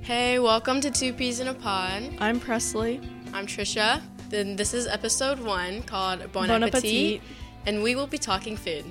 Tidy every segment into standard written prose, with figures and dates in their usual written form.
Hey, welcome to Two Peas in a Pod. I'm Presley. I'm Trisha. Then this is episode 1 called Bon Appetit. Appetit, and we will be talking food.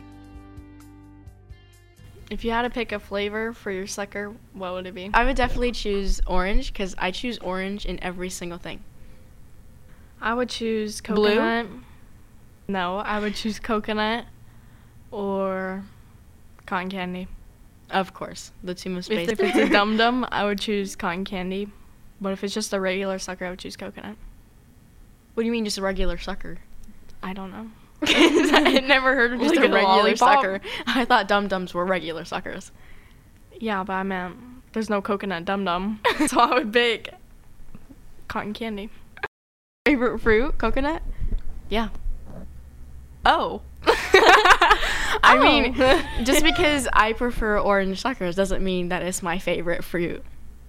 If you had to pick a flavor for your sucker, what would it be? I would definitely choose orange because I choose orange in every single thing. I would choose Blue? coconut. No, I would choose coconut or cotton candy. Of course, the two most If basic. it's a Dum Dum, I would choose cotton candy. But if it's just a regular sucker, I would choose coconut. What do you mean, just a regular sucker? I don't know. I never heard of just Like a a regular lollipop? sucker. I thought Dum Dums were regular suckers. Yeah, but I meant there's no coconut Dum Dum. So I would pick cotton candy. Favorite fruit? Coconut? Yeah. Oh. I mean, just because I prefer orange suckers doesn't mean that it's my favorite fruit.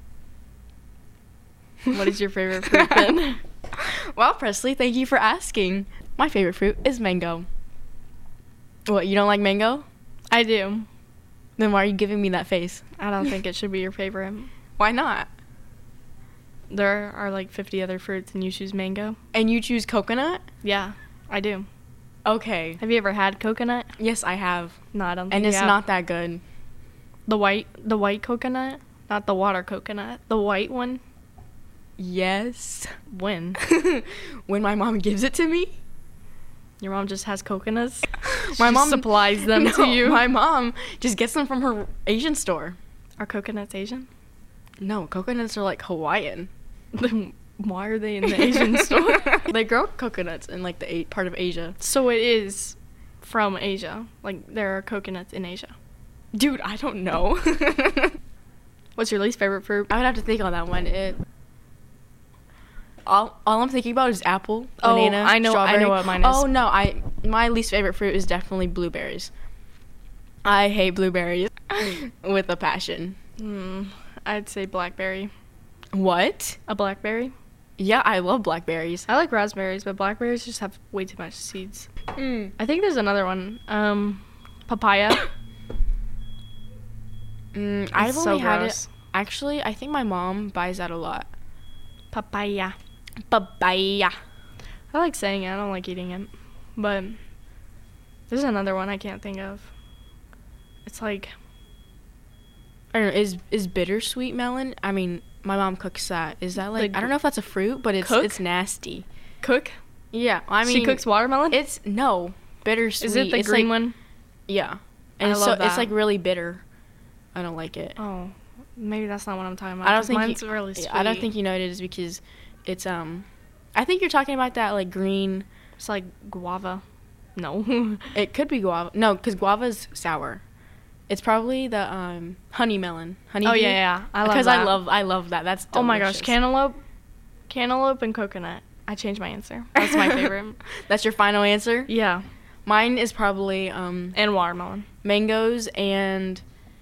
What is your favorite fruit then? Well, Presley, thank you for asking. My favorite fruit is mango. What, you don't like mango? I do. Then why are you giving me that face? I don't think it should be your favorite. Why not? There are like 50 other fruits and you choose mango? And you choose coconut? Yeah, I do. Okay. Have you ever had coconut? Yes, I have. No, I don't think And you it's have. not that good. The white coconut? Not the water coconut. The white one? Yes. When? When my mom gives it to me? Your mom just has coconuts? My She mom supplies them to No, you? My mom just gets them from her Asian store. Are coconuts Asian? No, coconuts are like Hawaiian. Then why are they in the Asian store? They grow coconuts in like the part of Asia. So it is from Asia. Like there are coconuts in Asia. Dude, I don't know. What's your least favorite fruit? I would have to think on that one. All I'm thinking about is apple, Oh, banana, I know strawberry. what mine is. Oh no, my least favorite fruit is definitely blueberries. I hate blueberries with a passion. I'd say blackberry. What? A blackberry? Yeah, I love blackberries. I like raspberries, but blackberries just have way too much seeds. Mm. I think there's another one. Papaya. I've so only had gross. it. Actually, I think my mom buys that a lot. Papaya. Papaya. I like saying it. I don't like eating it. But there's another one I can't think of. It's like, I don't know. Is bittersweet melon? I mean, my mom cooks that. Is that like? Like I don't know if that's a fruit, but cook? it's nasty. cook. Yeah, I mean, She cooks watermelon? It's no bittersweet. Is it the It's green like, one? Yeah, I and love it's that. like really bitter. I don't like it. Oh, maybe that's not what I'm talking about. I don't 'cause think mine's you, really sweet. I don't think you know what it is because it's I think you're talking about that like green. It's like guava. No. It could be guava. No, because guava's sour. It's probably the honey melon. Honey. Oh, yeah. I love Because that. I love that. That's Oh my gosh, delicious. cantaloupe and coconut. I changed my answer. That's my favorite. That's your final answer? Yeah, Mine is probably and watermelon. mangoes and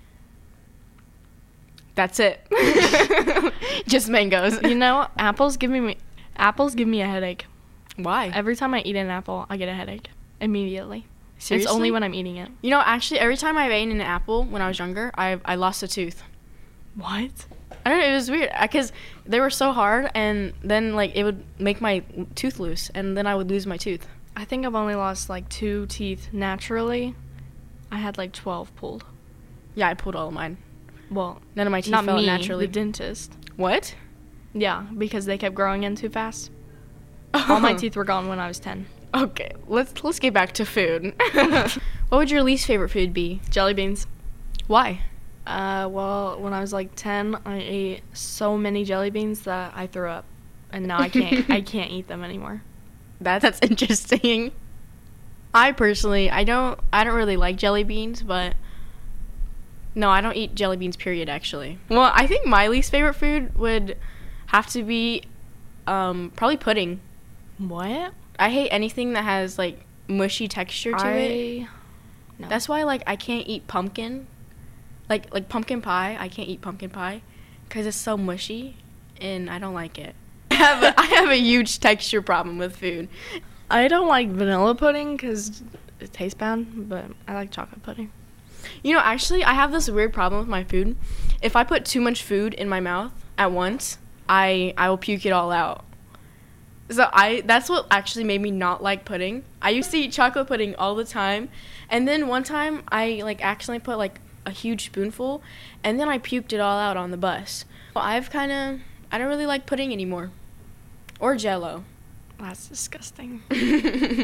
that's it. Just mangoes. You know, apples give me a headache. Why? Every time I eat an apple, I get a headache immediately. Seriously? It's only when I'm eating it. You know, actually, every time I've eaten an apple when I was younger, I lost a tooth. What? I don't know, it was weird because they were so hard, and then like it would make my tooth loose, and then I would lose my tooth. I think I've only lost like 2 teeth naturally. I had like 12 pulled. Yeah, I pulled all of mine. Well, None of my teeth not fell out me, naturally. the dentist. What? Yeah, because they kept growing in too fast. All my teeth were gone when I was 10. Okay, let's get back to food. What would your least favorite food be? Jelly beans. Why? Well, when I was like 10, I ate so many jelly beans that I threw up. And now I can't eat them anymore. That's interesting. I personally, I don't really like jelly beans, but no, I don't eat jelly beans, period, actually. Well, I think my least favorite food would have to be probably pudding. What? I hate anything that has like mushy texture to it. No. That's why like I can't eat pumpkin. Like pumpkin pie, I can't eat pumpkin pie cuz it's so mushy and I don't like it. I have a huge texture problem with food. I don't like vanilla pudding because it tastes bad, but I like chocolate pudding. You know, actually, I have this weird problem with my food. If I put too much food in my mouth at once, I will puke it all out. So that's what actually made me not like pudding. I used to eat chocolate pudding all the time, and then one time I like accidentally put like a huge spoonful, and then I puked it all out on the bus. Well, I don't really like pudding anymore, or Jell-O. That's disgusting. Then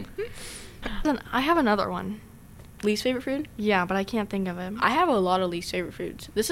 I have another one. Least favorite food? Yeah, but I can't think of it. I have a lot of least favorite foods. This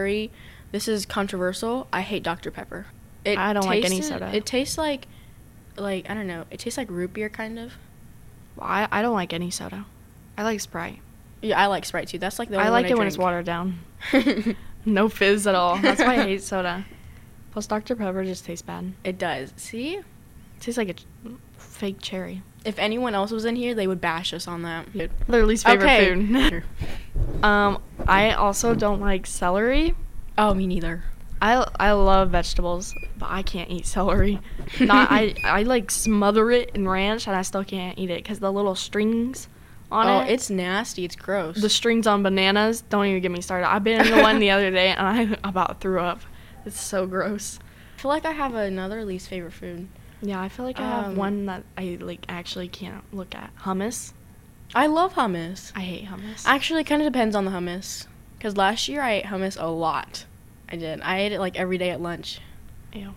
is controversial. I hate Dr. Pepper. I don't like any soda. It tastes like I don't know. It tastes like root beer kind of. Well, I don't like any soda. I like Sprite. Yeah, I like Sprite too. That's like the only I one like it when it's watered down. No fizz at all. That's why I hate soda. Plus, Dr. Pepper just tastes bad. It does. See? It tastes like a fake cherry. If anyone else was in here, they would bash us on that. Their least favorite food. Okay. I also don't like celery. Oh, me neither. I love vegetables, but I can't eat celery. I like smother it in ranch, and I still can't eat it because the little strings on it. Oh, it's nasty. It's gross. The strings on bananas, don't even get me started. I bit into one the other day, and I about threw up. It's so gross. I feel like I have another least favorite food. Yeah, I feel like I have one that I like actually can't look at. Hummus. I love hummus. I hate hummus. Actually, it kind of depends on the hummus. Because last year I ate hummus a lot. I did. I ate it like every day at lunch. Ew.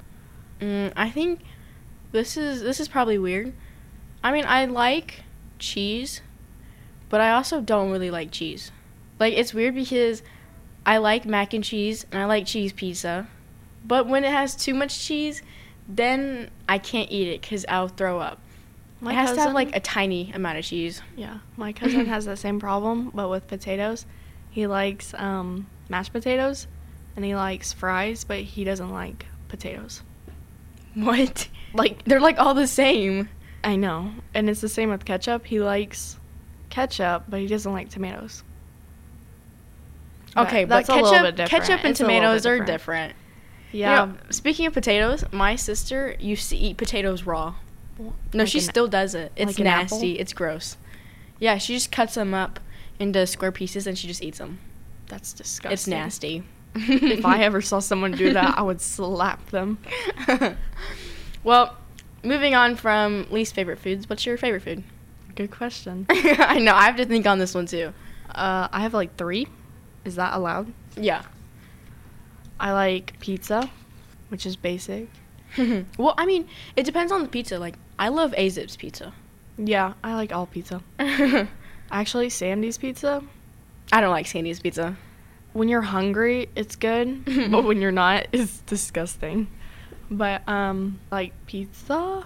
I think this is probably weird. I mean, I like cheese, but I also don't really like cheese. Like, it's weird because I like mac and cheese and I like cheese pizza. But when it has too much cheese, then I can't eat it because I'll throw up. It has to have like a tiny amount of cheese. Yeah, my cousin has the same problem, but with potatoes. He likes mashed potatoes, and he likes fries, but he doesn't like potatoes. What? Like, they're like all the same. I know, and it's the same with ketchup. He likes ketchup, but he doesn't like tomatoes. Okay, but ketchup and tomatoes are different. Yeah. You know, speaking of potatoes, my sister used to eat potatoes raw. No, like she still does it. It's like nasty. It's gross. Yeah, she just cuts them up into square pieces and she just eats them. That's disgusting. It's nasty. If I ever saw someone do that, I would slap them. Well, moving on from least favorite foods, what's your favorite food? Good question. I know, I have to think on this one too. I have like 3. Is that allowed? Yeah. I like pizza, which is basic. Well, I mean, it depends on the pizza. Like, I love A-Zips pizza. Yeah, I like all pizza. Actually, Sandy's pizza. I don't like Sandy's pizza. When you're hungry, it's good, but when you're not, it's disgusting. But like pizza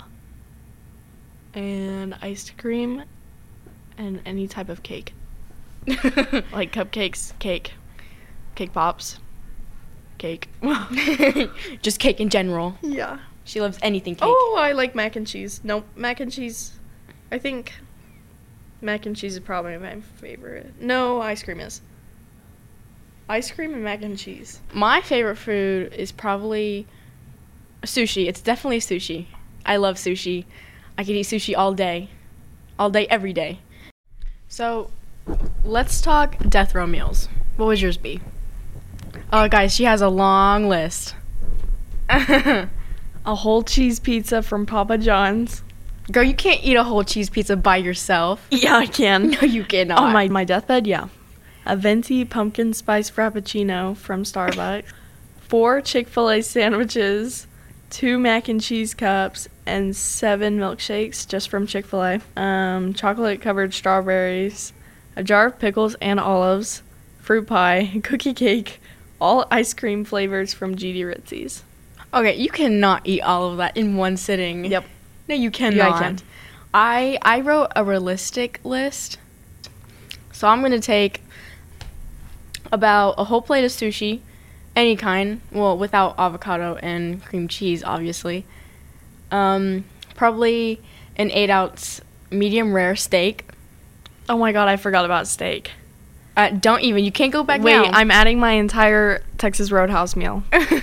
and ice cream and any type of cake. Like cupcakes, cake pops, cake. Just cake in general. Yeah. She loves anything cake. Oh, I like mac and cheese. Nope, mac and cheese. I think mac and cheese is probably my favorite. No, ice cream is. Ice cream and mac and cheese. My favorite food is probably sushi. It's definitely sushi. I love sushi. I could eat sushi all day. All day, every day. So, let's talk death row meals. What would yours be? Oh, guys, she has a long list. A whole cheese pizza from Papa John's. Girl, you can't eat a whole cheese pizza by yourself. Yeah, I can. No, you cannot. On my deathbed, yeah. A venti pumpkin spice frappuccino from Starbucks. 4 Chick-fil-A sandwiches. 2 mac and cheese cups. And 7 milkshakes just from Chick-fil-A. Chocolate covered strawberries. A jar of pickles and olives. Fruit pie. Cookie cake. All ice cream flavors from GD Ritzy's. Okay, you cannot eat all of that in one sitting. Yep. No, you cannot. Yeah, I can. I wrote a realistic list. So I'm going to take about a whole plate of sushi, any kind, well, without avocado and cream cheese, obviously. Probably an 8-ounce medium rare steak. Oh my god, I forgot about steak. Don't even. You can't go back Wait, now. I'm adding my entire Texas Roadhouse meal.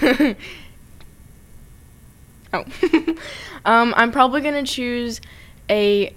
Oh. I'm probably going to choose a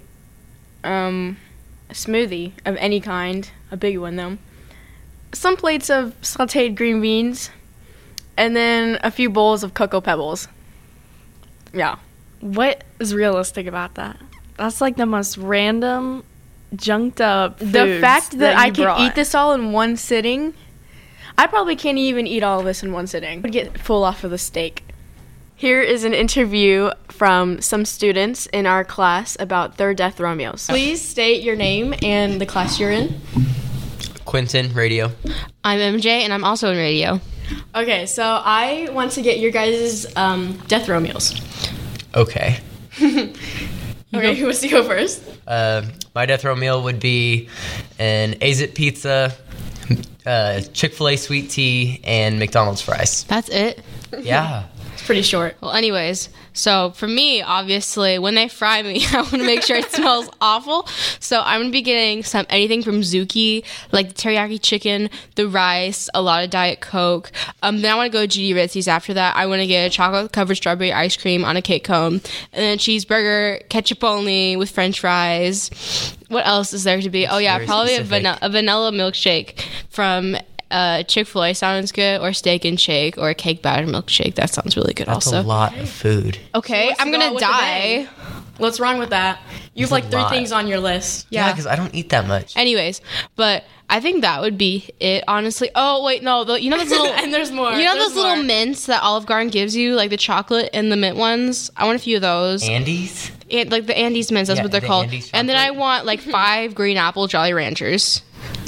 smoothie of any kind, a big one though. Some plates of sauteed green beans, and then a few bowls of Cocoa Pebbles. Yeah. What is realistic about that? That's like the most random, junked up foods The fact that I you can brought. eat this all in one sitting, I probably can't even eat all of this in one sitting. I'd get full off of the steak. Here is an interview from some students in our class about their death row meals. Please state your name and the class you're in. Quentin, radio. I'm MJ, and I'm also in radio. Okay, so I want to get your guys' death row meals. Okay. Okay, who wants to go first? My death row meal would be an AZIT pizza, Chick-fil-A sweet tea, and McDonald's fries. That's it. Yeah. It's pretty short. Well, anyways, so for me, obviously, when they fry me, I want to make sure it smells awful. So I'm going to be getting anything from Zuki, like the teriyaki chicken, the rice, a lot of Diet Coke. Then I want to go to GD Ritzy's after that. I want to get a chocolate-covered strawberry ice cream on a cake cone, and then a cheeseburger, ketchup only, with french fries. What else is there to be? Oh, yeah, Very probably specific. a vanilla milkshake from Chick-fil-A sounds good, or Steak and Shake, or a cake batter milkshake. That sounds really good. That's also a lot of food. Okay, What's I'm go gonna with the die. day? What's wrong with that? You have like a 3 lot. things on your list. Yeah, Yeah. because I don't eat that much. Anyways, but I think that would be it, honestly. Oh wait, no, you know those little And there's more. You know There's those little more. mints that Olive Garden gives you, like the chocolate and the mint ones. I want a few of those. Andes? And, like the Andes mints, that's Yeah, what they're the called. Andes And then I chocolate. want like 5 green apple Jolly Ranchers.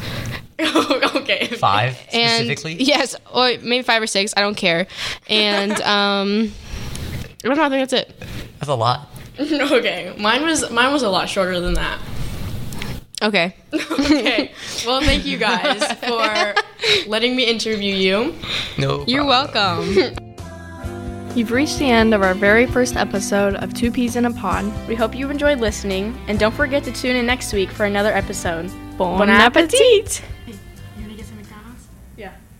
Okay. 5 And specifically? yes, or maybe 5 or 6. I don't care. And I don't know. I think that's it. That's a lot. Okay. Mine was a lot shorter than that. Okay. Okay. Well, thank you guys for letting me interview you. No You're problem. welcome. You've reached the end of our very first episode of Two Peas in a Pod. We hope you enjoyed listening, and don't forget to tune in next week for another episode. Bon appetit! You gonna get some McDonald's? Yeah.